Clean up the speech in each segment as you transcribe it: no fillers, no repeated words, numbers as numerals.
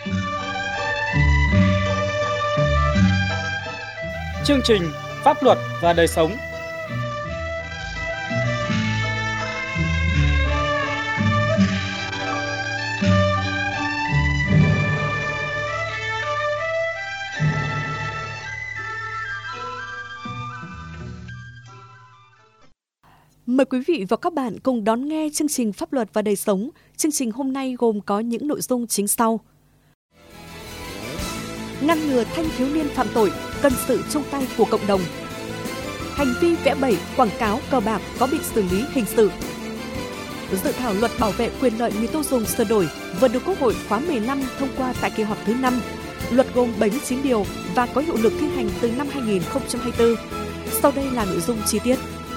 Chương trình Pháp luật và đời sống. Mời quý vị và các bạn cùng đón nghe chương trình Pháp luật và đời sống. Chương trình hôm nay gồm có những nội dung chính sau. Ngăn ngừa thanh thiếu niên phạm tội, cần sự chung tay của cộng đồng. Hành vi vẽ bẩy, quảng cáo, cờ bạc có bị xử lý hình sự. Dự thảo luật bảo vệ quyền lợi người tiêu dùng sửa đổi vừa được Quốc hội khóa 15 thông qua tại kỳ họp thứ 5. Luật gồm 79 điều và có hiệu lực thi hành từ năm 2024. Sau đây là nội dung chi tiết.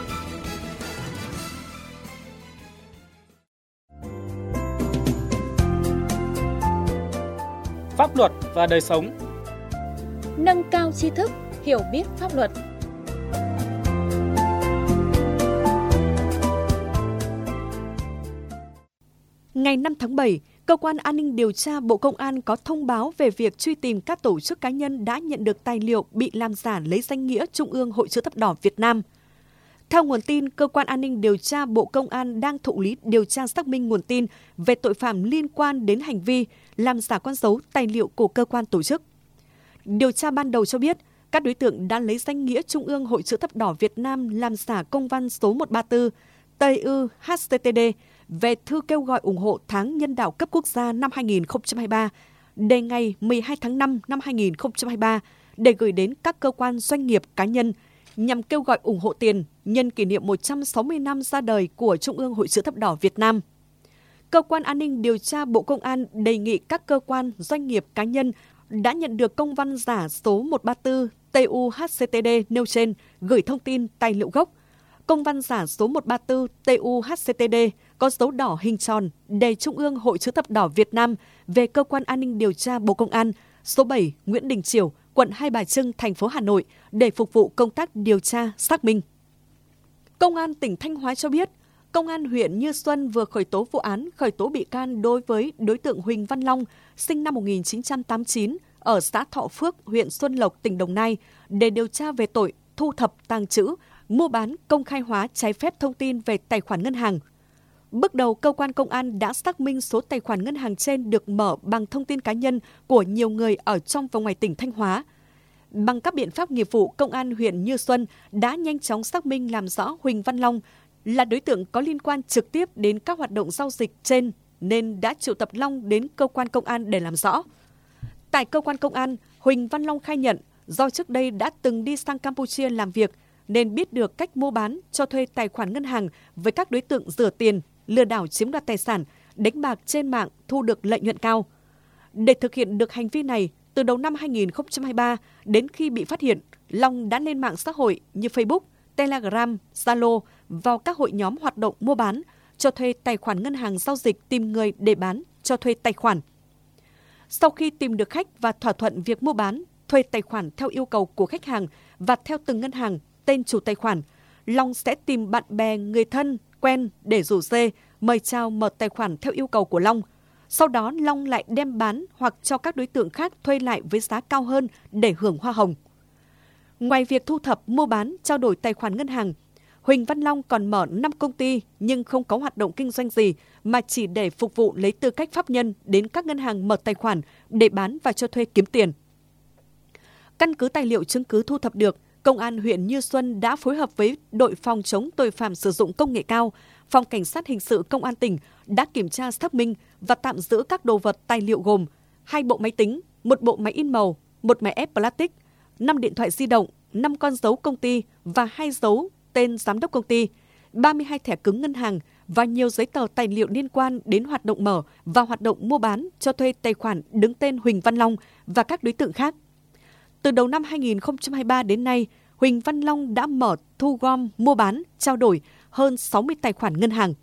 Pháp luật và đời sống. Nâng cao tri thức, hiểu biết pháp luật. Ngày 5 tháng 7, Cơ quan An ninh Điều tra Bộ Công an có thông báo về việc truy tìm các tổ chức cá nhân đã nhận được tài liệu bị làm giả lấy danh nghĩa Trung ương Hội Chữ Thập Đỏ Việt Nam. Theo nguồn tin, Cơ quan An ninh Điều tra Bộ Công an đang thụ lý điều tra xác minh nguồn tin về tội phạm liên quan đến hành vi làm giả con dấu tài liệu của cơ quan tổ chức. Điều tra ban đầu cho biết, các đối tượng đã lấy danh nghĩa Trung ương Hội Chữ Thập Đỏ Việt Nam làm giả công văn số 134 TÜ-HCTD về thư kêu gọi ủng hộ tháng nhân đạo cấp quốc gia năm 2023 đề ngày 12 tháng 5 năm 2023 để gửi đến các cơ quan doanh nghiệp cá nhân nhằm kêu gọi ủng hộ tiền nhân kỷ niệm 160 năm ra đời của Trung ương Hội Chữ Thập Đỏ Việt Nam. Cơ quan An ninh Điều tra Bộ Công an đề nghị các cơ quan, doanh nghiệp, cá nhân đã nhận được công văn giả số 134 TÜ-HCTD nêu trên gửi thông tin tài liệu gốc. Công văn giả số 134 TÜ-HCTD có dấu đỏ hình tròn đề Trung ương Hội Chữ Thập Đỏ Việt Nam về Cơ quan An ninh Điều tra Bộ Công an, số 7 Nguyễn Đình Chiểu, quận Hai Bà Trưng, thành phố Hà Nội để phục vụ công tác điều tra, xác minh. Công an tỉnh Thanh Hóa cho biết, Công an huyện Như Xuân vừa khởi tố vụ án, khởi tố bị can đối với đối tượng Huỳnh Văn Long, sinh năm 1989, ở xã Thọ Phước, huyện Xuân Lộc, tỉnh Đồng Nai, để điều tra về tội thu thập, tàng trữ, mua bán, công khai hóa trái phép thông tin về tài khoản ngân hàng. Bước đầu, cơ quan công an đã xác minh số tài khoản ngân hàng trên được mở bằng thông tin cá nhân của nhiều người ở trong và ngoài tỉnh Thanh Hóa. Bằng các biện pháp nghiệp vụ, Công an huyện Như Xuân đã nhanh chóng xác minh làm rõ Huỳnh Văn Long là đối tượng có liên quan trực tiếp đến các hoạt động giao dịch trên nên đã triệu tập Long đến cơ quan công an để làm rõ. Tại cơ quan công an, Huỳnh Văn Long khai nhận do trước đây đã từng đi sang Campuchia làm việc nên biết được cách mua bán, cho thuê tài khoản ngân hàng với các đối tượng rửa tiền, lừa đảo chiếm đoạt tài sản, đánh bạc trên mạng thu được lợi nhuận cao. Để thực hiện được hành vi này, từ đầu năm 2023 đến khi bị phát hiện, Long đã lên mạng xã hội như Facebook, Telegram, Zalo vào các hội nhóm hoạt động mua bán, cho thuê tài khoản ngân hàng giao dịch tìm người để bán, cho thuê tài khoản. Sau khi tìm được khách và thỏa thuận việc mua bán, thuê tài khoản theo yêu cầu của khách hàng và theo từng ngân hàng, tên chủ tài khoản, Long sẽ tìm bạn bè, người thân, quen để rủ dê, mời chào mở tài khoản theo yêu cầu của Long. Sau đó, Long lại đem bán hoặc cho các đối tượng khác thuê lại với giá cao hơn để hưởng hoa hồng. Ngoài việc thu thập, mua bán, trao đổi tài khoản ngân hàng, Huỳnh Văn Long còn mở 5 công ty nhưng không có hoạt động kinh doanh gì mà chỉ để phục vụ lấy tư cách pháp nhân đến các ngân hàng mở tài khoản để bán và cho thuê kiếm tiền. Căn cứ tài liệu chứng cứ thu thập được, Công an huyện Như Xuân đã phối hợp với đội phòng chống tội phạm sử dụng công nghệ cao, Phòng Cảnh sát Hình sự Công an tỉnh đã kiểm tra xác minh và tạm giữ các đồ vật tài liệu gồm 2 bộ máy tính, 1 bộ máy in màu, 1 máy ép plastic, 5 điện thoại di động, 5 con dấu công ty và 2 dấu tên giám đốc công ty, 32 thẻ cứng ngân hàng và nhiều giấy tờ tài liệu liên quan đến hoạt động mở và hoạt động mua bán cho thuê tài khoản đứng tên Huỳnh Văn Long và các đối tượng khác. Từ đầu năm 2023 đến nay, Huỳnh Văn Long đã mở, thu gom, mua bán, trao đổi hơn 60 tài khoản ngân hàng.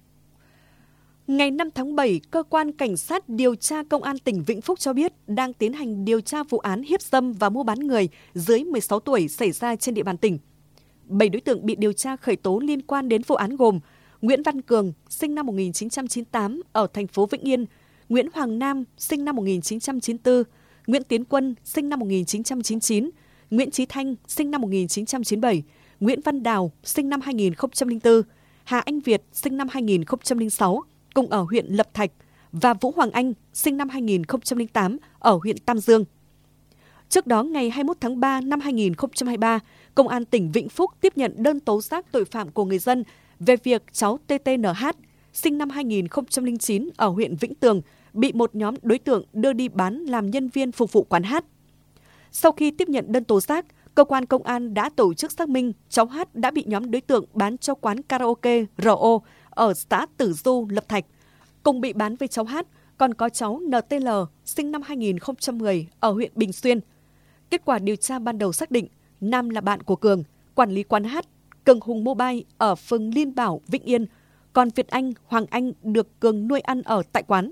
Ngày 5 tháng 7, Cơ quan Cảnh sát điều tra Công an tỉnh Vĩnh Phúc cho biết đang tiến hành điều tra vụ án hiếp dâm và mua bán người dưới 16 tuổi xảy ra trên địa bàn tỉnh. 7 đối tượng bị điều tra khởi tố liên quan đến vụ án gồm Nguyễn Văn Cường, sinh năm 1998 ở thành phố Vĩnh Yên, Nguyễn Hoàng Nam, sinh năm 1994, Nguyễn Tiến Quân, sinh năm 1999, Nguyễn Chí Thanh, sinh năm 1997, Nguyễn Văn Đào, sinh năm 2004, Hà Anh Việt, sinh năm 2006, cùng ở huyện Lập Thạch, và Vũ Hoàng Anh, sinh năm 2008, ở huyện Tam Dương. Trước đó, ngày 21 tháng 3 năm 2023, Công an tỉnh Vĩnh Phúc tiếp nhận đơn tố giác tội phạm của người dân về việc cháu TTNH, sinh năm 2009, ở huyện Vĩnh Tường, bị một nhóm đối tượng đưa đi bán làm nhân viên phục vụ quán hát. Sau khi tiếp nhận đơn tố giác, cơ quan công an đã tổ chức xác minh cháu Hát đã bị nhóm đối tượng bán cho quán karaoke RO ở xã Tử Du, Lập Thạch. Cùng bị bán với cháu Hát còn có cháu NTL, sinh năm 2010, ở huyện Bình Xuyên. Kết quả điều tra ban đầu xác định Nam là bạn của Cường, quản lý quán hát Cường Hùng Mobile ở phường Liên Bảo, Vĩnh Yên, còn Việt Anh, Hoàng Anh được Cường nuôi ăn ở tại quán.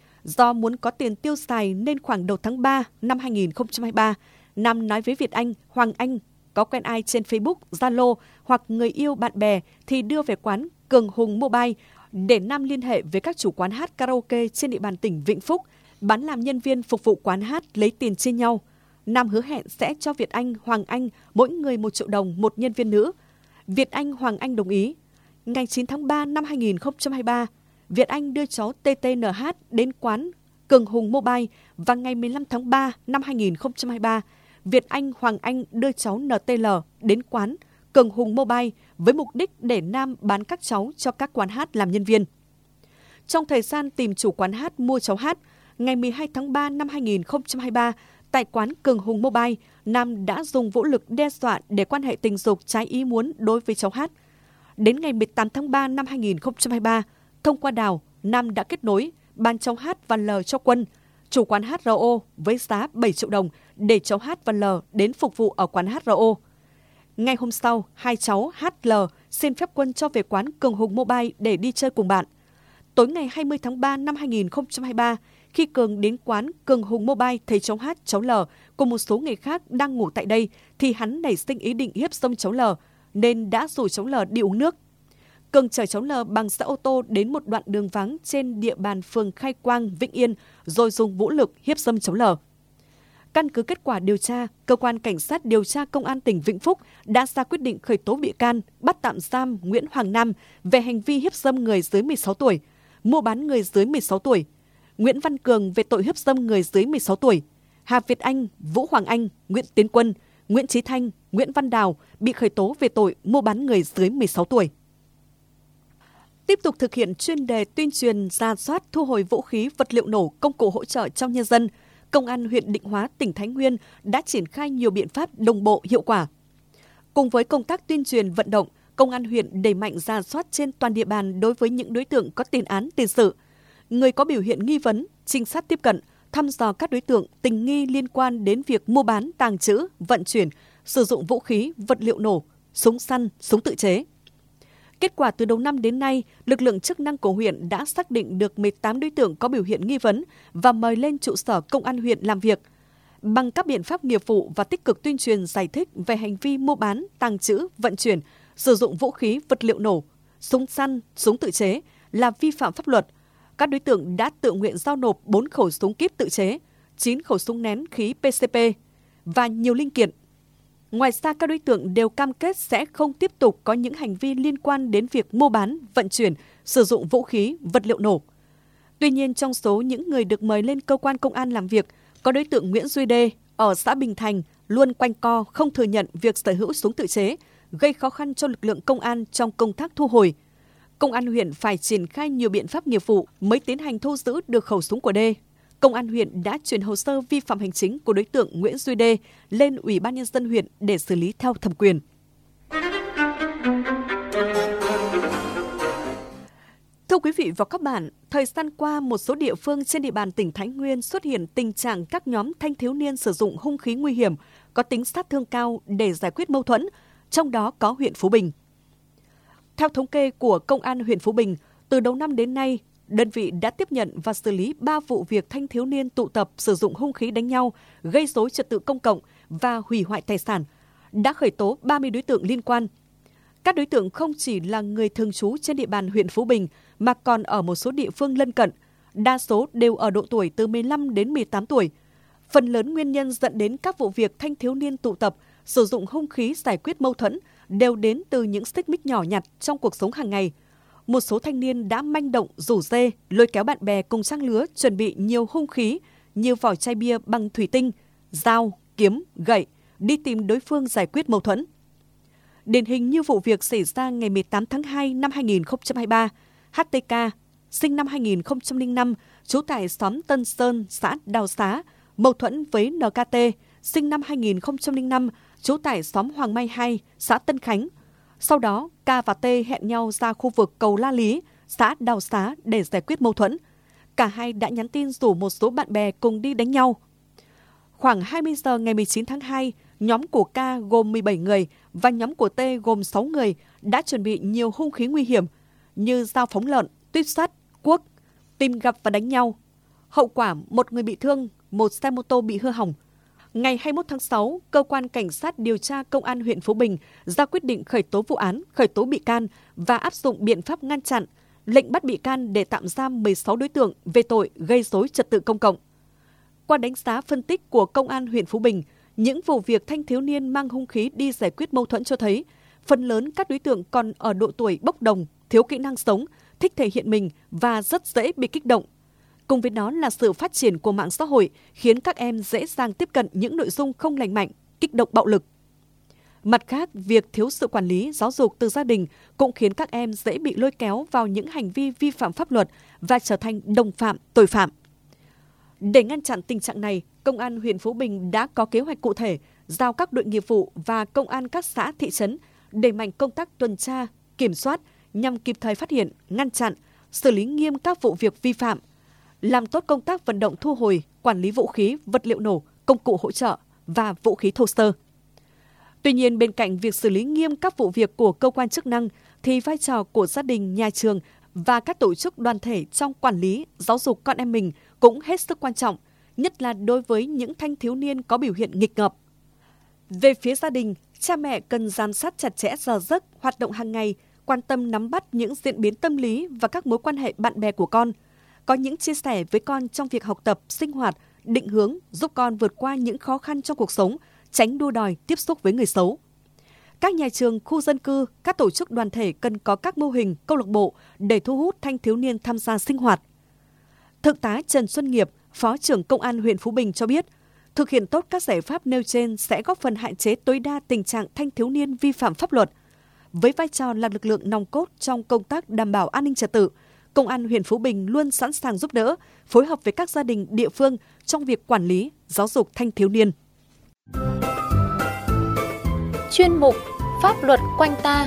Do muốn có tiền tiêu xài nên khoảng đầu tháng 3 năm 2023, Nam nói với Việt Anh, Hoàng Anh có quen ai trên Facebook, Zalo hoặc người yêu bạn bè thì đưa về quán Cường Hùng Mobile để Nam liên hệ với các chủ quán hát karaoke trên địa bàn tỉnh Vĩnh Phúc, bán làm nhân viên phục vụ quán hát lấy tiền chia nhau. Nam hứa hẹn sẽ cho Việt Anh, Hoàng Anh mỗi người 1 triệu đồng một nhân viên nữ. Việt Anh, Hoàng Anh đồng ý. Ngày 9 tháng 3 năm 2023, Việt Anh đưa cháu TTNH đến quán Cường Hùng Mobile và ngày 15 tháng 3 năm 2023, Việt Anh, Hoàng Anh đưa cháu NTL đến quán Cường Hùng Mobile với mục đích để Nam bán các cháu cho các quán hát làm nhân viên. Trong thời gian tìm chủ quán hát mua cháu Hát, ngày 12 tháng 3 năm 2023, tại quán Cường Hùng Mobile, Nam đã dùng vũ lực đe dọa để quan hệ tình dục trái ý muốn đối với cháu Hát. Đến ngày 18 tháng 3 năm 2023, thông qua Đào, Nam đã kết nối bán cháu Hát và L cho Quân, chủ quán hát RO, với giá 7 triệu đồng để cháu Hát và L đến phục vụ ở quán hát RO. Ngay hôm sau, hai cháu HL xin phép Quân cho về quán Cường Hùng Mobile để đi chơi cùng bạn. Tối ngày 20 tháng 3 năm 2023, khi Cường đến quán Cường Hùng Mobile thấy cháu Hát, cháu L cùng một số người khác đang ngủ tại đây thì hắn nảy sinh ý định hiếp dâm cháu L nên đã rủ cháu L đi uống nước. Cường chở cháu L bằng xe ô tô đến một đoạn đường vắng trên địa bàn phường Khai Quang, Vĩnh Yên rồi dùng vũ lực hiếp dâm cháu L. Căn cứ kết quả điều tra, Cơ quan Cảnh sát điều tra Công an tỉnh Vĩnh Phúc đã ra quyết định khởi tố bị can, bắt tạm giam Nguyễn Hoàng Nam về hành vi hiếp dâm người dưới 16 tuổi, mua bán người dưới 16 tuổi, Nguyễn Văn Cường về tội hiếp dâm người dưới 16 tuổi, Hà Việt Anh, Vũ Hoàng Anh, Nguyễn Tiến Quân, Nguyễn Chí Thanh, Nguyễn Văn Đào bị khởi tố về tội mua bán người dưới 16 tuổi. Tiếp tục thực hiện chuyên đề tuyên truyền, rà soát, thu hồi vũ khí, vật liệu nổ, công cụ hỗ trợ trong nhân dân, Công an huyện Định Hóa, tỉnh Thái Nguyên đã triển khai nhiều biện pháp đồng bộ hiệu quả. Cùng với công tác tuyên truyền vận động, Công an huyện đẩy mạnh rà soát trên toàn địa bàn đối với những đối tượng có tiền án tiền sự, người có biểu hiện nghi vấn, trinh sát tiếp cận, thăm dò các đối tượng tình nghi liên quan đến việc mua bán, tàng trữ, vận chuyển, sử dụng vũ khí, vật liệu nổ, súng săn, súng tự chế. Kết quả từ đầu năm đến nay, lực lượng chức năng của huyện đã xác định được 18 đối tượng có biểu hiện nghi vấn và mời lên trụ sở Công an huyện làm việc. Bằng các biện pháp nghiệp vụ và tích cực tuyên truyền giải thích về hành vi mua bán, tàng trữ, vận chuyển, sử dụng vũ khí, vật liệu nổ, súng săn, súng tự chế là vi phạm pháp luật, các đối tượng đã tự nguyện giao nộp 4 khẩu súng kíp tự chế, 9 khẩu súng nén khí PCP và nhiều linh kiện. Ngoài ra, các đối tượng đều cam kết sẽ không tiếp tục có những hành vi liên quan đến việc mua bán, vận chuyển, sử dụng vũ khí, vật liệu nổ. Tuy nhiên, trong số những người được mời lên cơ quan công an làm việc, có đối tượng Nguyễn Duy Đê ở xã Bình Thành luôn quanh co không thừa nhận việc sở hữu súng tự chế, gây khó khăn cho lực lượng công an trong công tác thu hồi. Công an huyện phải triển khai nhiều biện pháp nghiệp vụ mới tiến hành thu giữ được khẩu súng của Đê. Công an huyện đã chuyển hồ sơ vi phạm hành chính của đối tượng Nguyễn Duy Đê lên Ủy ban Nhân dân huyện để xử lý theo thẩm quyền. Thưa quý vị và các bạn, thời gian qua, một số địa phương trên địa bàn tỉnh Thái Nguyên xuất hiện tình trạng các nhóm thanh thiếu niên sử dụng hung khí nguy hiểm, có tính sát thương cao để giải quyết mâu thuẫn, trong đó có huyện Phú Bình. Theo thống kê của Công an huyện Phú Bình, từ đầu năm đến nay, đơn vị đã tiếp nhận và xử lý 3 vụ việc thanh thiếu niên tụ tập sử dụng hung khí đánh nhau, gây rối trật tự công cộng và hủy hoại tài sản, đã khởi tố 30 đối tượng liên quan. Các đối tượng không chỉ là người thường trú trên địa bàn huyện Phú Bình mà còn ở một số địa phương lân cận, đa số đều ở độ tuổi từ 15 đến 18 tuổi. Phần lớn nguyên nhân dẫn đến các vụ việc thanh thiếu niên tụ tập, sử dụng hung khí giải quyết mâu thuẫn đều đến từ những xích mích nhỏ nhặt trong cuộc sống hàng ngày. Một số thanh niên đã manh động rủ rê, lôi kéo bạn bè cùng trang lứa chuẩn bị nhiều hung khí như vỏ chai bia bằng thủy tinh, dao, kiếm, gậy, đi tìm đối phương giải quyết mâu thuẫn. Điển hình như vụ việc xảy ra ngày 18 tháng 2 năm 2023, HTK, sinh năm 2005, trú tại xóm Tân Sơn, xã Đào Xá, mâu thuẫn với NKT, sinh năm 2005, trú tại xóm Hoàng Mai 2, xã Tân Khánh. Sau đó, K và T hẹn nhau ra khu vực cầu La Lý, xã Đào Xá để giải quyết mâu thuẫn. Cả hai đã nhắn tin rủ một số bạn bè cùng đi đánh nhau. Khoảng 20 giờ ngày 19 tháng 2, nhóm của K gồm 17 người và nhóm của T gồm 6 người đã chuẩn bị nhiều hung khí nguy hiểm như dao phóng lợn, tuyếp sắt, cuốc, tìm gặp và đánh nhau. Hậu quả, một người bị thương, một xe mô tô bị hư hỏng. Ngày 21 tháng 6, Cơ quan Cảnh sát điều tra Công an huyện Phú Bình ra quyết định khởi tố vụ án, khởi tố bị can và áp dụng biện pháp ngăn chặn, lệnh bắt bị can để tạm giam 16 đối tượng về tội gây rối trật tự công cộng. Qua đánh giá phân tích của Công an huyện Phú Bình, những vụ việc thanh thiếu niên mang hung khí đi giải quyết mâu thuẫn cho thấy, phần lớn các đối tượng còn ở độ tuổi bốc đồng, thiếu kỹ năng sống, thích thể hiện mình và rất dễ bị kích động. Cùng với đó là sự phát triển của mạng xã hội khiến các em dễ dàng tiếp cận những nội dung không lành mạnh, kích động bạo lực. Mặt khác, việc thiếu sự quản lý, giáo dục từ gia đình cũng khiến các em dễ bị lôi kéo vào những hành vi vi phạm pháp luật và trở thành đồng phạm, tội phạm. Để ngăn chặn tình trạng này, Công an huyện Phú Bình đã có kế hoạch cụ thể, giao các đội nghiệp vụ và công an các xã, thị trấn đẩy mạnh công tác tuần tra, kiểm soát nhằm kịp thời phát hiện, ngăn chặn, xử lý nghiêm các vụ việc vi phạm, làm tốt công tác vận động thu hồi, quản lý vũ khí, vật liệu nổ, công cụ hỗ trợ và vũ khí thô sơ. Tuy nhiên, bên cạnh việc xử lý nghiêm các vụ việc của cơ quan chức năng, thì vai trò của gia đình, nhà trường và các tổ chức đoàn thể trong quản lý, giáo dục con em mình cũng hết sức quan trọng, nhất là đối với những thanh thiếu niên có biểu hiện nghịch ngợm. Về phía gia đình, cha mẹ cần giám sát chặt chẽ giờ giấc, hoạt động hàng ngày, quan tâm nắm bắt những diễn biến tâm lý và các mối quan hệ bạn bè của con, có những chia sẻ với con trong việc học tập, sinh hoạt, định hướng, giúp con vượt qua những khó khăn trong cuộc sống, tránh đua đòi, tiếp xúc với người xấu. Các nhà trường, khu dân cư, các tổ chức đoàn thể cần có các mô hình, câu lạc bộ để thu hút thanh thiếu niên tham gia sinh hoạt. Thượng tá Trần Xuân Nghiệp, Phó trưởng Công an huyện Phú Bình cho biết, thực hiện tốt các giải pháp nêu trên sẽ góp phần hạn chế tối đa tình trạng thanh thiếu niên vi phạm pháp luật. Với vai trò là lực lượng nòng cốt trong công tác đảm bảo an ninh trật tự, Công an huyện Phú Bình luôn sẵn sàng giúp đỡ, phối hợp với các gia đình địa phương trong việc quản lý, giáo dục thanh thiếu niên. Chuyên mục Pháp luật quanh ta.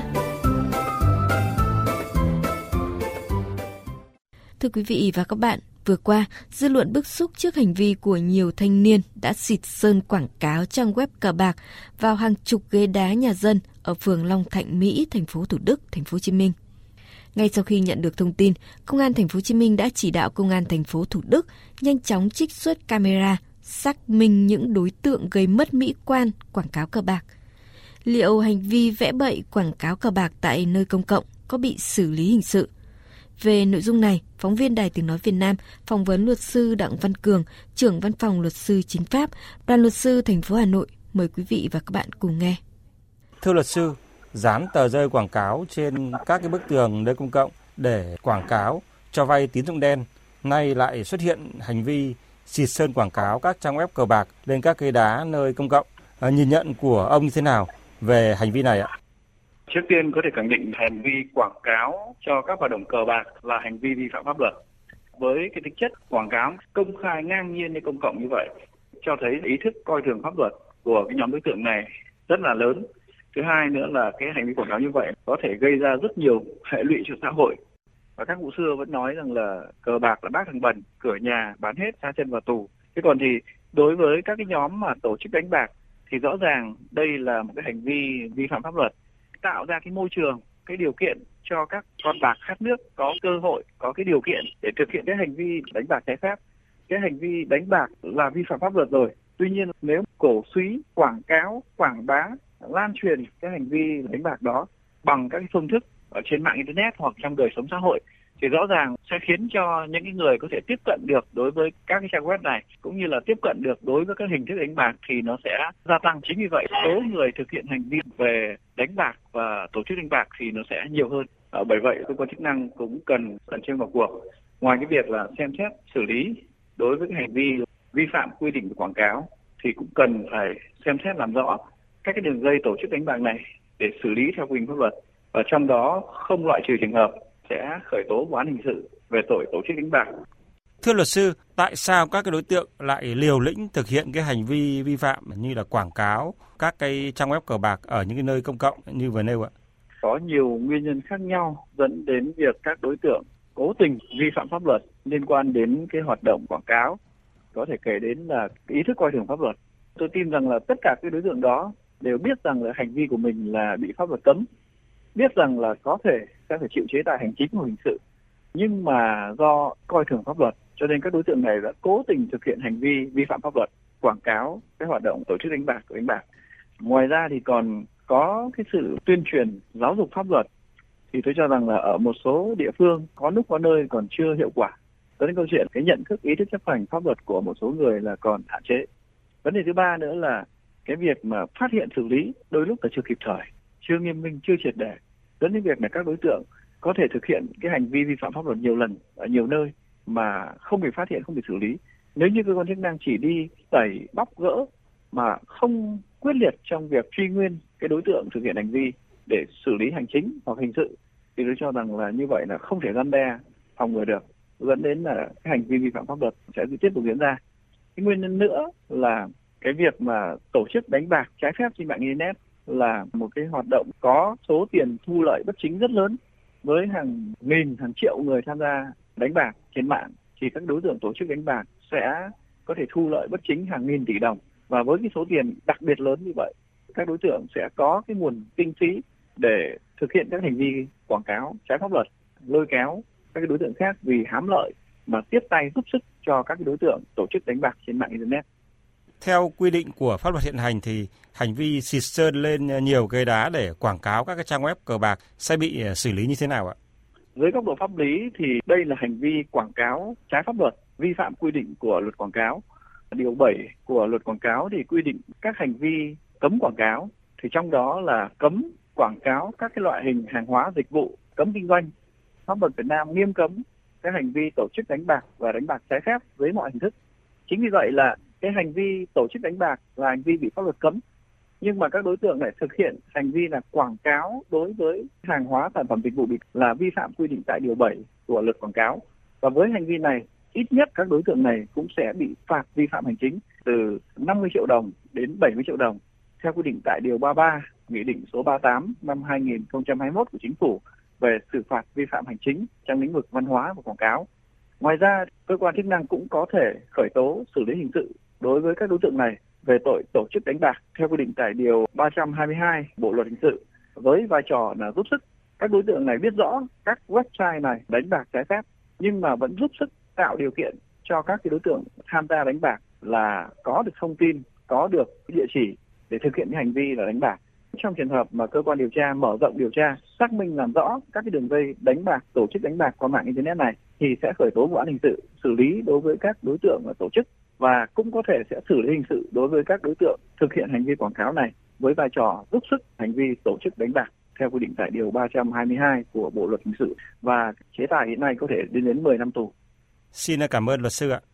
Thưa quý vị và các bạn, vừa qua, dư luận bức xúc trước hành vi của nhiều thanh niên đã xịt sơn quảng cáo trang web cờ bạc vào hàng chục ghế đá nhà dân ở phường Long Thạnh Mỹ, thành phố Thủ Đức, thành phố Hồ Chí Minh. Ngay sau khi nhận được thông tin, Công an thành phố Hồ Chí Minh đã chỉ đạo Công an thành phố Thủ Đức nhanh chóng trích xuất camera, xác minh những đối tượng gây mất mỹ quan quảng cáo cờ bạc. Liệu hành vi vẽ bậy quảng cáo cờ bạc tại nơi công cộng có bị xử lý hình sự? Về nội dung này, phóng viên Đài Tiếng nói Việt Nam phỏng vấn luật sư Đặng Văn Cường, trưởng văn phòng luật sư chính pháp, Đoàn luật sư thành phố Hà Nội. Mời quý vị và các bạn cùng nghe. Thưa luật sư, dán tờ rơi quảng cáo trên các cái bức tường nơi công cộng để quảng cáo cho vay tín dụng đen, nay lại xuất hiện hành vi xịt sơn quảng cáo các trang web cờ bạc lên các ghế đá nơi công cộng. Nhìn nhận của ông như thế nào về hành vi này ạ? Trước tiên có thể khẳng định hành vi quảng cáo cho các hoạt động cờ bạc là hành vi vi phạm pháp luật. Với cái tính chất quảng cáo công khai ngang nhiên nơi công cộng như vậy, cho thấy ý thức coi thường pháp luật của cái nhóm đối tượng này rất là lớn. Thứ hai nữa là cái hành vi quảng cáo như vậy có thể gây ra rất nhiều hệ lụy cho xã hội. Và các cụ xưa vẫn nói rằng là cờ bạc là bát thằng bần, cửa nhà bán hết, ra chân vào tù. Thế còn thì đối với các cái nhóm mà tổ chức đánh bạc thì rõ ràng đây là một cái hành vi vi phạm pháp luật, tạo ra cái môi trường, cái điều kiện cho các con bạc khát nước có cơ hội, có cái điều kiện để thực hiện cái hành vi đánh bạc trái phép. Cái hành vi đánh bạc là vi phạm pháp luật rồi. Tuy nhiên nếu cổ suý, quảng cáo, quảng bá, lan truyền cái hành vi đánh bạc đó bằng các cái phương thức ở trên mạng internet hoặc trong đời sống xã hội thì rõ ràng sẽ khiến cho những cái người có thể tiếp cận được đối với các cái trang web này cũng như là tiếp cận được đối với các hình thức đánh bạc thì nó sẽ gia tăng. Chính vì vậy số người thực hiện hành vi về đánh bạc và tổ chức đánh bạc thì nó sẽ nhiều hơn. Bởi vậy cơ quan chức năng cũng cần khẩn trương vào cuộc. Ngoài cái việc là xem xét xử lý đối với cái hành vi vi phạm quy định về quảng cáo thì cũng cần phải xem xét làm rõ các cái đường dây tổ chức đánh bạc này để xử lý theo quy định pháp luật, và trong đó không loại trừ trường hợp sẽ khởi tố vụ án hình sự về tội tổ chức đánh bạc. Thưa luật sư, tại sao các cái đối tượng lại liều lĩnh thực hiện cái hành vi vi phạm như là quảng cáo các cái trang web cờ bạc ở những cái nơi công cộng như vừa nêu ạ? Có nhiều nguyên nhân khác nhau dẫn đến việc các đối tượng cố tình vi phạm pháp luật liên quan đến cái hoạt động quảng cáo. Có thể kể đến là ý thức coi thường pháp luật. Tôi tin rằng là tất cả các đối tượng đó đều biết rằng là hành vi của mình là bị pháp luật cấm, biết rằng là có thể sẽ phải chịu chế tài hành chính hoặc hình sự, nhưng mà do coi thường pháp luật cho nên các đối tượng này đã cố tình thực hiện hành vi vi phạm pháp luật, quảng cáo cái hoạt động tổ chức đánh bạc. Ngoài ra thì còn có cái sự tuyên truyền giáo dục pháp luật thì tôi cho rằng là ở một số địa phương có lúc có nơi còn chưa hiệu quả. Tới đến câu chuyện cái nhận thức ý thức chấp hành pháp luật của một số người là còn hạn chế. Vấn đề thứ ba nữa là cái việc mà phát hiện xử lý đôi lúc là chưa kịp thời, chưa nghiêm minh, chưa triệt để, dẫn đến việc là các đối tượng có thể thực hiện cái hành vi vi phạm pháp luật nhiều lần ở nhiều nơi mà không bị phát hiện, không bị xử lý. Nếu như cơ quan chức năng chỉ đi tẩy bóc gỡ mà không quyết liệt trong việc truy nguyên cái đối tượng thực hiện hành vi để xử lý hành chính hoặc hình sự thì tôi cho rằng là như vậy là không thể răn đe phòng ngừa được, dẫn đến là cái hành vi vi phạm pháp luật sẽ tiếp tục diễn ra. Cái nguyên nhân nữa là cái việc mà tổ chức đánh bạc trái phép trên mạng internet là một cái hoạt động có số tiền thu lợi bất chính rất lớn, với hàng nghìn, hàng triệu người tham gia đánh bạc trên mạng thì các đối tượng tổ chức đánh bạc sẽ có thể thu lợi bất chính hàng nghìn tỷ đồng, và với cái số tiền đặc biệt lớn như vậy các đối tượng sẽ có cái nguồn kinh phí để thực hiện các hành vi quảng cáo trái pháp luật, lôi kéo các cái đối tượng khác vì hám lợi mà tiếp tay giúp sức cho các cái đối tượng tổ chức đánh bạc trên mạng internet. Theo quy định của pháp luật hiện hành thì hành vi xịt sơn lên nhiều ghế đá để quảng cáo các cái trang web cờ bạc sẽ bị xử lý như thế nào ạ? Dưới góc độ pháp lý thì đây là hành vi quảng cáo trái pháp luật, vi phạm quy định của luật quảng cáo. Điều 7 của luật quảng cáo thì quy định các hành vi cấm quảng cáo, thì trong đó là cấm quảng cáo các cái loại hình hàng hóa dịch vụ, cấm kinh doanh. Pháp luật Việt Nam nghiêm cấm các hành vi tổ chức đánh bạc và đánh bạc trái phép với mọi hình thức. Chính vì vậy là cái hành vi tổ chức đánh bạc là hành vi bị pháp luật cấm, nhưng mà các đối tượng lại thực hiện hành vi là quảng cáo đối với hàng hóa, sản phẩm, dịch vụ là vi phạm quy định tại điều 7 của luật quảng cáo. Và với hành vi này, ít nhất các đối tượng này cũng sẽ bị phạt vi phạm hành chính từ 50 triệu đồng đến 70 triệu đồng theo quy định tại điều 33 Nghị định số 38 năm 2021 của Chính phủ về xử phạt vi phạm hành chính trong lĩnh vực văn hóa và quảng cáo. Ngoài ra, cơ quan chức năng cũng có thể khởi tố xử lý hình sự đối với các đối tượng này về tội tổ chức đánh bạc theo quy định tại điều 322 Bộ luật hình sự, với vai trò là giúp sức. Các đối tượng này biết rõ các website này đánh bạc trái phép nhưng mà vẫn giúp sức tạo điều kiện cho các cái đối tượng tham gia đánh bạc là có được thông tin, có được địa chỉ để thực hiện cái hành vi là đánh bạc. Trong trường hợp mà cơ quan điều tra mở rộng điều tra, xác minh làm rõ các cái đường dây đánh bạc, tổ chức đánh bạc qua mạng internet này thì sẽ khởi tố vụ án hình sự, xử lý đối với các đối tượng và tổ chức, và cũng có thể sẽ xử lý hình sự đối với các đối tượng thực hiện hành vi quảng cáo này với vai trò giúp sức hành vi tổ chức đánh bạc theo quy định tại điều 322 của Bộ luật hình sự, và chế tài hiện nay có thể lên đến 10 năm tù. Xin cảm ơn luật sư ạ.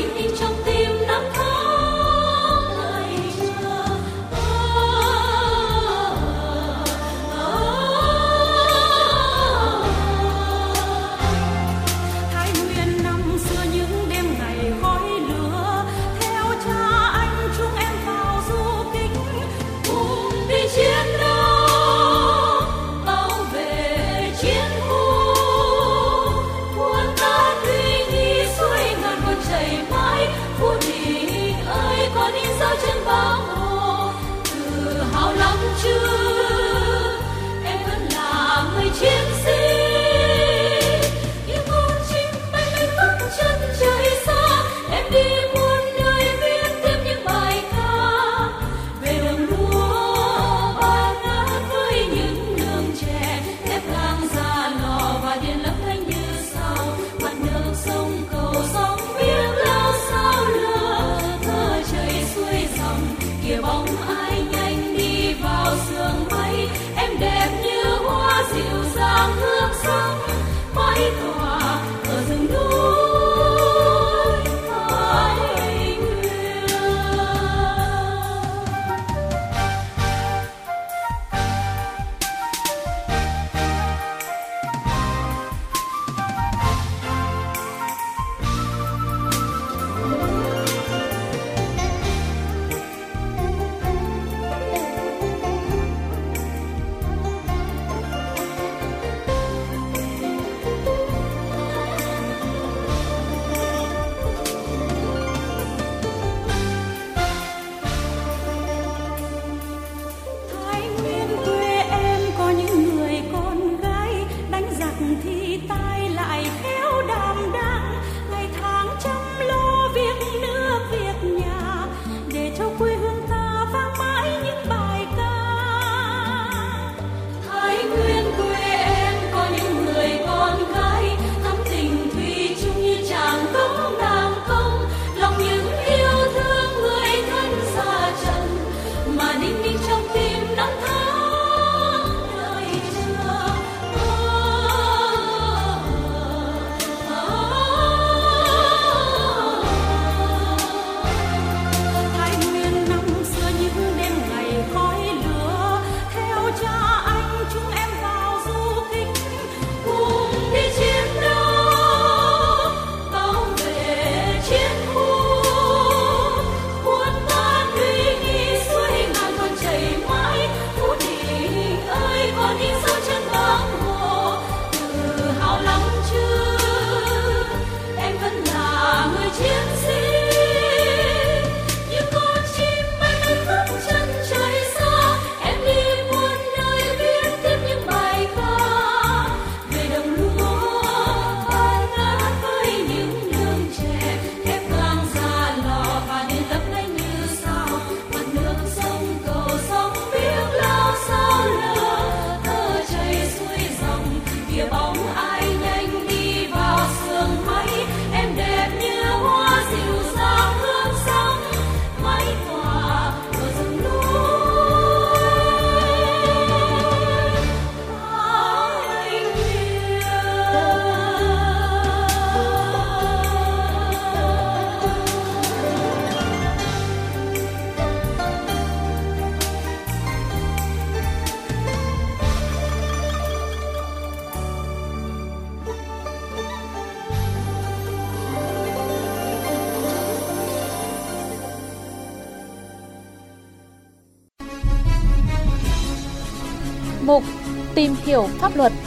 Mục Tìm hiểu pháp luật.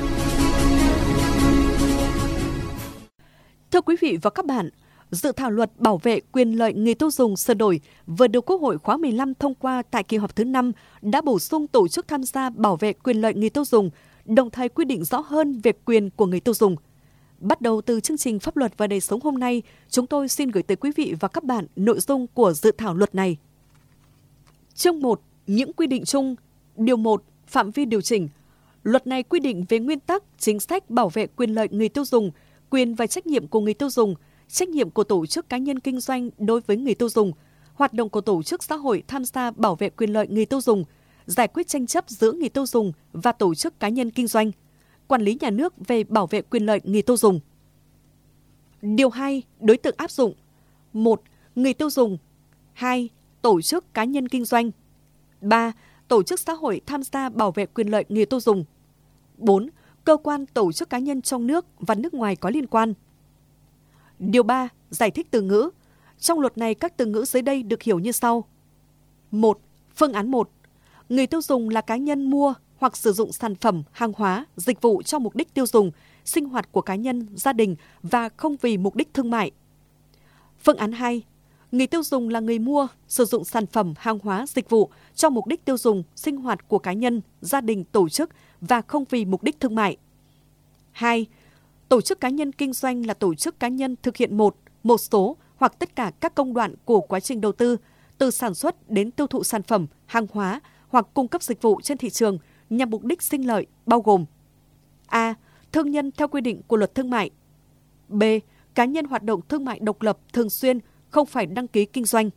Thưa quý vị và các bạn, dự thảo luật bảo vệ quyền lợi người tiêu dùng sửa đổi vừa được Quốc hội khóa 15 thông qua tại kỳ họp thứ 5 đã bổ sung tổ chức tham gia bảo vệ quyền lợi người tiêu dùng, đồng thời quy định rõ hơn về quyền của người tiêu dùng. Bắt đầu từ chương trình Pháp luật và đời sống hôm nay, chúng tôi xin gửi tới quý vị và các bạn nội dung của dự thảo luật này. Chương 1. Những quy định chung. Điều 1. Phạm vi điều chỉnh. Luật này quy định về nguyên tắc, chính sách bảo vệ quyền lợi người tiêu dùng, quyền và trách nhiệm của người tiêu dùng, trách nhiệm của tổ chức cá nhân kinh doanh đối với người tiêu dùng, hoạt động của tổ chức xã hội tham gia bảo vệ quyền lợi người tiêu dùng, giải quyết tranh chấp giữa người tiêu dùng và tổ chức cá nhân kinh doanh, quản lý nhà nước về bảo vệ quyền lợi người tiêu dùng. Điều 2. Đối tượng áp dụng. 1. Người tiêu dùng. 2. Tổ chức cá nhân kinh doanh. 3. Tổ chức xã hội tham gia bảo vệ quyền lợi người tiêu dùng. 4. Cơ quan tổ chức cá nhân trong nước và nước ngoài có liên quan. Điều 3. Giải thích từ ngữ. Trong luật này các từ ngữ dưới đây được hiểu như sau. 1. Phương án 1. Người tiêu dùng là cá nhân mua hoặc sử dụng sản phẩm, hàng hóa, dịch vụ cho mục đích tiêu dùng, sinh hoạt của cá nhân, gia đình và không vì mục đích thương mại. Phương án 2. Người tiêu dùng là người mua, sử dụng sản phẩm, hàng hóa, dịch vụ cho mục đích tiêu dùng, sinh hoạt của cá nhân, gia đình, tổ chức và không vì mục đích thương mại. 2. Tổ chức cá nhân kinh doanh là tổ chức cá nhân thực hiện một số hoặc tất cả các công đoạn của quá trình đầu tư, từ sản xuất đến tiêu thụ sản phẩm, hàng hóa hoặc cung cấp dịch vụ trên thị trường nhằm mục đích sinh lợi, bao gồm: A. Thương nhân theo quy định của luật thương mại. B. Cá nhân hoạt động thương mại độc lập thường xuyên, không phải đăng ký kinh doanh.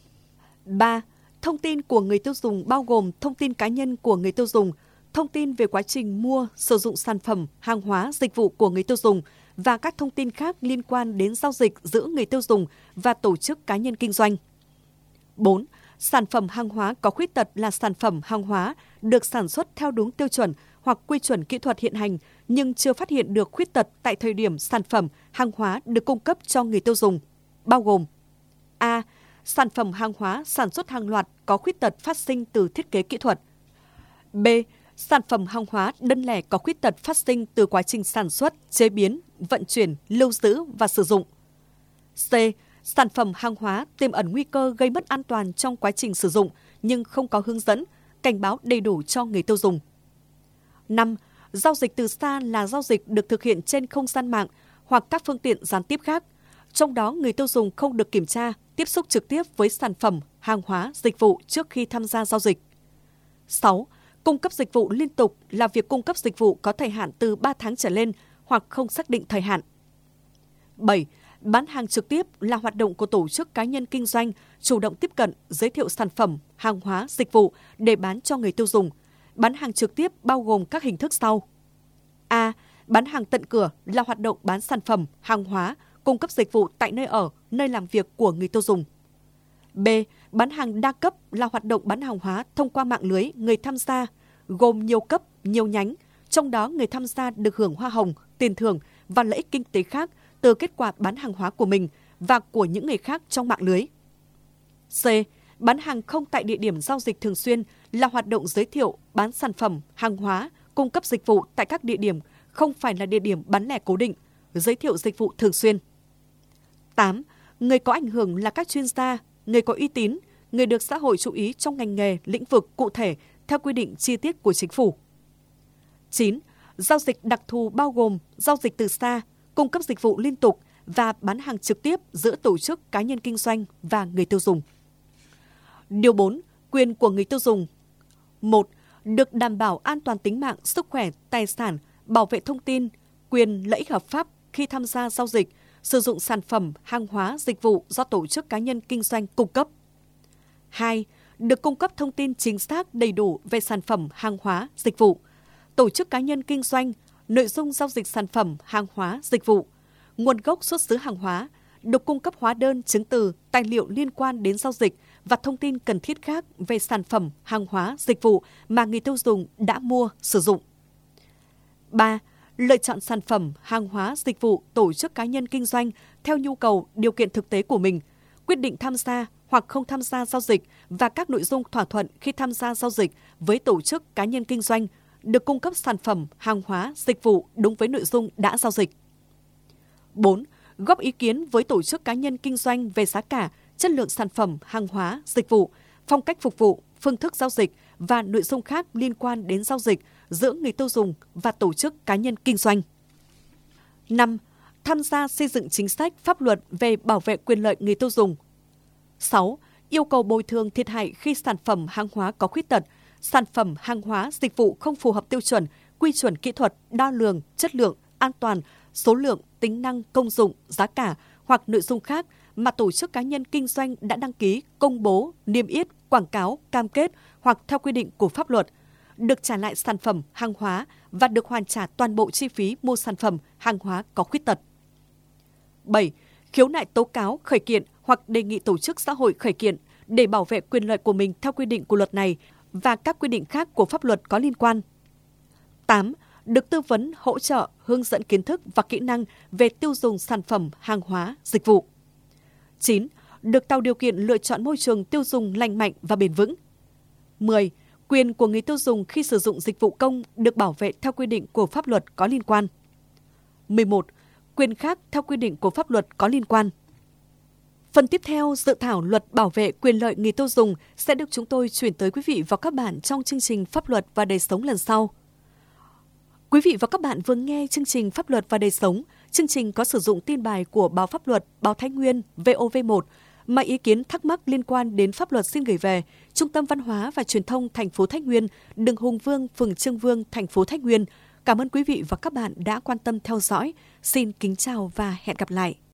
3. Thông tin của người tiêu dùng bao gồm thông tin cá nhân của người tiêu dùng, thông tin về quá trình mua, sử dụng sản phẩm, hàng hóa, dịch vụ của người tiêu dùng và các thông tin khác liên quan đến giao dịch giữa người tiêu dùng và tổ chức cá nhân kinh doanh. 4. Sản phẩm hàng hóa có khuyết tật là sản phẩm hàng hóa được sản xuất theo đúng tiêu chuẩn hoặc quy chuẩn kỹ thuật hiện hành nhưng chưa phát hiện được khuyết tật tại thời điểm sản phẩm, hàng hóa được cung cấp cho người tiêu dùng, bao gồm: A. Sản phẩm hàng hóa sản xuất hàng loạt có khuyết tật phát sinh từ thiết kế kỹ thuật. B. Sản phẩm hàng hóa đơn lẻ có khuyết tật phát sinh từ quá trình sản xuất, chế biến, vận chuyển, lưu giữ và sử dụng. C. Sản phẩm hàng hóa tiềm ẩn nguy cơ gây mất an toàn trong quá trình sử dụng nhưng không có hướng dẫn, cảnh báo đầy đủ cho người tiêu dùng. 5. Giao dịch từ xa là giao dịch được thực hiện trên không gian mạng hoặc các phương tiện gián tiếp khác, trong đó người tiêu dùng không được kiểm tra, tiếp xúc trực tiếp với sản phẩm, hàng hóa, dịch vụ trước khi tham gia giao dịch. 6. Cung cấp dịch vụ liên tục là việc cung cấp dịch vụ có thời hạn từ 3 tháng trở lên hoặc không xác định thời hạn. 7. Bán hàng trực tiếp là hoạt động của tổ chức cá nhân kinh doanh chủ động tiếp cận, giới thiệu sản phẩm, hàng hóa, dịch vụ để bán cho người tiêu dùng. Bán hàng trực tiếp bao gồm các hình thức sau. A. Bán hàng tận cửa là hoạt động bán sản phẩm, hàng hóa, cung cấp dịch vụ tại nơi ở, nơi làm việc của người tiêu dùng. B. Bán hàng đa cấp là hoạt động bán hàng hóa thông qua mạng lưới người tham gia, gồm nhiều cấp, nhiều nhánh, trong đó người tham gia được hưởng hoa hồng, tiền thưởng và lợi ích kinh tế khác từ kết quả bán hàng hóa của mình và của những người khác trong mạng lưới. C. Bán hàng không tại địa điểm giao dịch thường xuyên là hoạt động giới thiệu, bán sản phẩm, hàng hóa, cung cấp dịch vụ tại các địa điểm không phải là địa điểm bán lẻ cố định, giới thiệu dịch vụ thường xuyên. 8. Người có ảnh hưởng là các chuyên gia, người có uy tín, người được xã hội chú ý trong ngành nghề, lĩnh vực cụ thể theo quy định chi tiết của chính phủ. 9. Giao dịch đặc thù bao gồm giao dịch từ xa, cung cấp dịch vụ liên tục và bán hàng trực tiếp giữa tổ chức cá nhân kinh doanh và người tiêu dùng. Điều 4. Quyền của người tiêu dùng. 1. Được đảm bảo an toàn tính mạng, sức khỏe, tài sản, bảo vệ thông tin, quyền lợi ích hợp pháp khi tham gia giao dịch, sử dụng sản phẩm, hàng hóa, dịch vụ do tổ chức cá nhân kinh doanh cung cấp. 2. Được cung cấp thông tin chính xác đầy đủ về sản phẩm, hàng hóa, dịch vụ, tổ chức cá nhân kinh doanh, nội dung giao dịch sản phẩm, hàng hóa, dịch vụ, nguồn gốc xuất xứ hàng hóa, được cung cấp hóa đơn, chứng từ, tài liệu liên quan đến giao dịch và thông tin cần thiết khác về sản phẩm, hàng hóa, dịch vụ mà người tiêu dùng đã mua, sử dụng. 3. Lựa chọn sản phẩm, hàng hóa, dịch vụ, tổ chức cá nhân kinh doanh theo nhu cầu, điều kiện thực tế của mình, quyết định tham gia hoặc không tham gia giao dịch và các nội dung thỏa thuận khi tham gia giao dịch với tổ chức cá nhân kinh doanh, được cung cấp sản phẩm, hàng hóa, dịch vụ đúng với nội dung đã giao dịch. 4. Góp ý kiến với tổ chức cá nhân kinh doanh về giá cả, chất lượng sản phẩm, hàng hóa, dịch vụ, phong cách phục vụ, phương thức giao dịch và nội dung khác liên quan đến giao dịch giữa người tiêu dùng và tổ chức cá nhân kinh doanh. 5. Tham gia xây dựng chính sách, pháp luật về bảo vệ quyền lợi người tiêu dùng. 6. Yêu cầu bồi thường thiệt hại khi sản phẩm, hàng hóa có khuyết tật, sản phẩm, hàng hóa, dịch vụ không phù hợp tiêu chuẩn, quy chuẩn kỹ thuật, đo lường, chất lượng, an toàn, số lượng, tính năng, công dụng, giá cả hoặc nội dung khác mà tổ chức cá nhân kinh doanh đã đăng ký, công bố, niêm yết, quảng cáo, cam kết hoặc theo quy định của pháp luật, được trả lại sản phẩm, hàng hóa và được hoàn trả toàn bộ chi phí mua sản phẩm, hàng hóa có khuyết tật. 7. khiếu nại tố cáo, khởi kiện hoặc đề nghị tổ chức xã hội khởi kiện để bảo vệ quyền lợi của mình theo quy định của luật này và các quy định khác của pháp luật có liên quan. 8. Được tư vấn, hỗ trợ, hướng dẫn kiến thức và kỹ năng về tiêu dùng sản phẩm, hàng hóa, dịch vụ. 9. Được tạo điều kiện lựa chọn môi trường tiêu dùng lành mạnh và bền vững. 10. Quyền của người tiêu dùng khi sử dụng dịch vụ công được bảo vệ theo quy định của pháp luật có liên quan. 11. Quyền khác theo quy định của pháp luật có liên quan. Phần tiếp theo, dự thảo luật bảo vệ quyền lợi người tiêu dùng sẽ được chúng tôi chuyển tới quý vị và các bạn trong chương trình Pháp luật và đời sống lần sau. Quý vị và các bạn vừa nghe chương trình Pháp luật và đời sống. Chương trình có sử dụng tin bài của Báo Pháp luật, Báo Thái Nguyên, VOV1. Mọi ý kiến thắc mắc liên quan đến pháp luật xin gửi về Trung tâm Văn hóa và Truyền thông thành phố Thái Nguyên, đường Hùng Vương, phường Chương Vương, thành phố Thái Nguyên. Cảm ơn quý vị và các bạn đã quan tâm theo dõi. Xin kính chào và hẹn gặp lại.